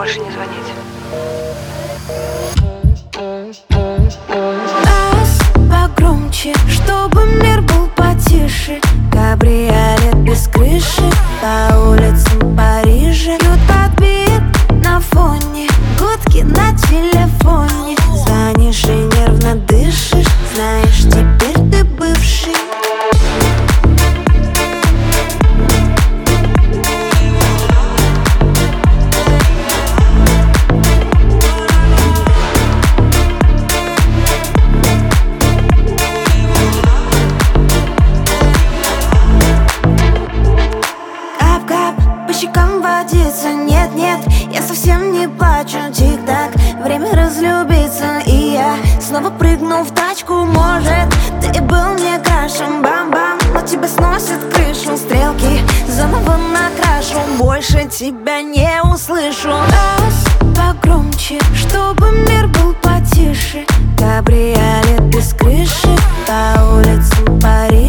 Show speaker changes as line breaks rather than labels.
больше не звонить.
Бас погромче, чтобы мир был потише. Кабриолет без крыши по улицам Парижа. Бьют подбит на фоне, гудки на телефоне. Звонишь и нервно дышишь, знаешь, теперь ты бывший. По щекам водится, нет-нет, я совсем не плачу. Тик-так, время разлюбиться. И я снова прыгну в тачку. Может, ты был мне крашем, бам-бам, но тебя сносит крышу. Стрелки заново накрашу, больше тебя не услышу. Раз погромче, чтобы мир был потише. Кабриолет без крыши по улицам Парижа.